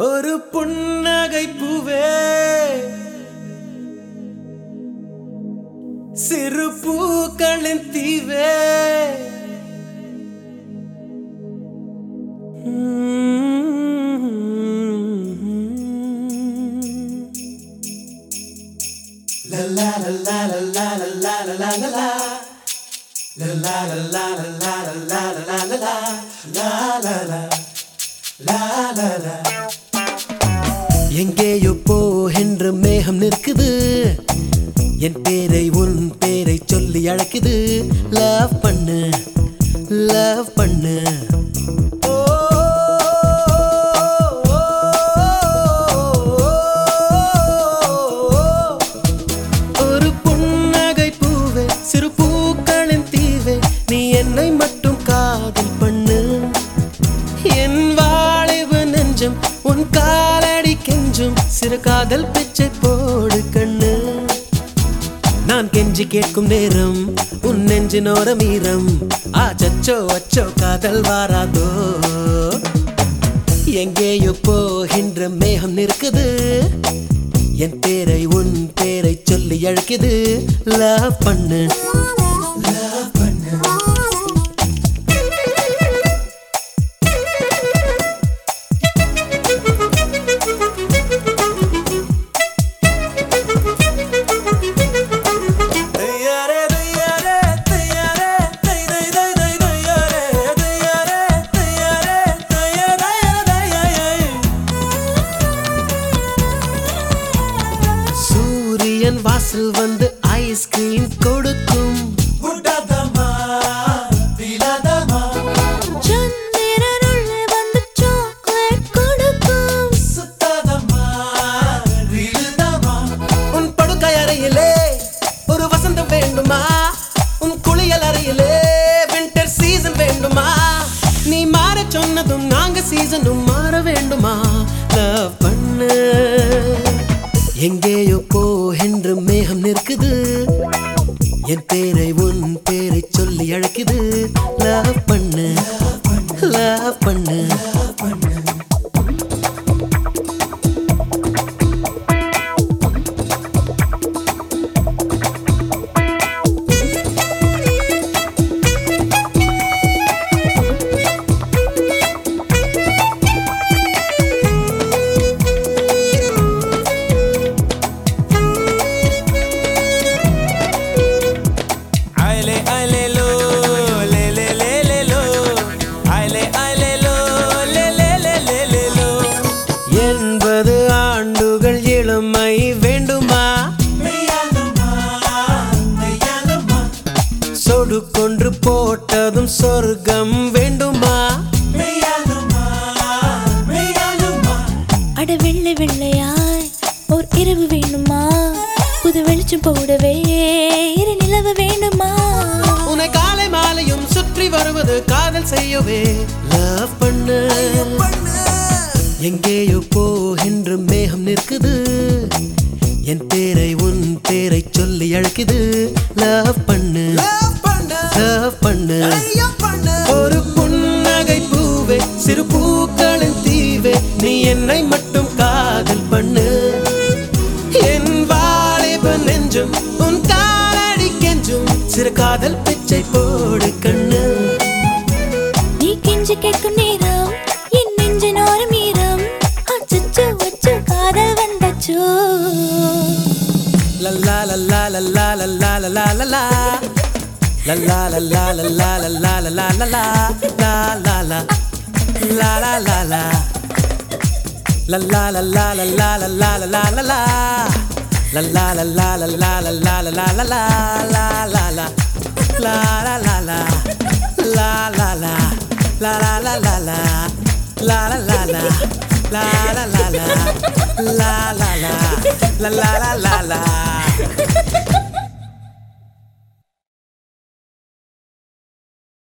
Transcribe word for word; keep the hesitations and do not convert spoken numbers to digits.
ஒரு புன்னகை பூவே சிறு பூக்களின் தீவே la la la la la la la la la la la La la la la la la la la la la la la la la la la எங்கேயோ போகின்ற மேகம் நிற்குது என் பேரை உன் பேரை சொல்லி அழைக்குது லவ் பண்ணு லவ் பண்ணு ஒரு புன்னகை பூவே சிறு பூக்களின் தீவே நீ என்னை மட்டும் காதல் பண்ணு என் வாலிப நெஞ்சம் உன் காலடி கெஞ்சும் சிறு காதல் பிச்சை போடு கண்ணு நான் கெஞ்சி கேட்கும் நேரம் உன் நெஞ்சினோரம் ஈரம் ஆச்சோ அச்சோ காதல் வாராதோ எங்கேயோ போகின்ற மேகம் நிற்குது என் பேரை உன் பேரை சொல்லி அழைக்குது லவ் பண்ணு லவ் பண்ணு வாசல் வந்து ஐஸ்கிரீம் கொடுக்கும் புட்டதமா திலதமா சந்திரன் உள்ளே வந்து சாக்லேட் கொடுக்கும் சுத்ததமா ரிலதமா உன் படுக்கை அறையிலே ஒரு வசந்தம் வேண்டுமா உன் குளியல் அறையிலே வின்டர் சீசன் வேண்டுமா நீ மாற சொன்னதும் நாங்க சீசனும் மாற வேண்டுமா லவ் பண்ணு எங்கேயோ போகின்ற மேகம் நிற்குது என் பேரை உன் பேரை சொல்லி அழைக்குது லவ் பண்ணு லவ் பண்ணு எண்பது ஆண்டுகள் இளமை வேண்டுமா சொடு கொன்று போட்டதும் சொர்க்கம் வேண்டுமா அட வெள்ளை வெள்ளையாய் ஓர் இரவு வேணுமா புது வெளிச்சம் போடவே இரு நிலவு வேண்டுமா உன்னை காலை மாலையும் சுற்றி வருவது காதல் செய்யவே லவ் பண்ணு எங்கேயோ போகின்ற மேகம் நிற்குது என் பேரை உன் பேரை சொல்லி அழைக்குது லவ் பண்ணு லவ் பண்ணு ஒரு புன்னகை பூவே சிறு பூக்களின் தீவே நீ என்னை மட்டும் காதல் பண்ணு என் வாலிப நெஞ்சும் உன் காலடி கெஞ்சும் சிறு காதல் பிச்சை போடு கண்ணு நீ கெஞ்சி கேட்கும் நேரம் என் நெஞ்சினோரம் ஈரம் அச்சோ அச்சோ காதல் வந்தாச்சோ la la la la la la la la la la la la La la la la la la la la la la la la la la la la la la la La la la la la la la la la la la la La la la la la la la la la la la la la la la La la la la La la la La la la la la La la la la La la la la La la la La la la la la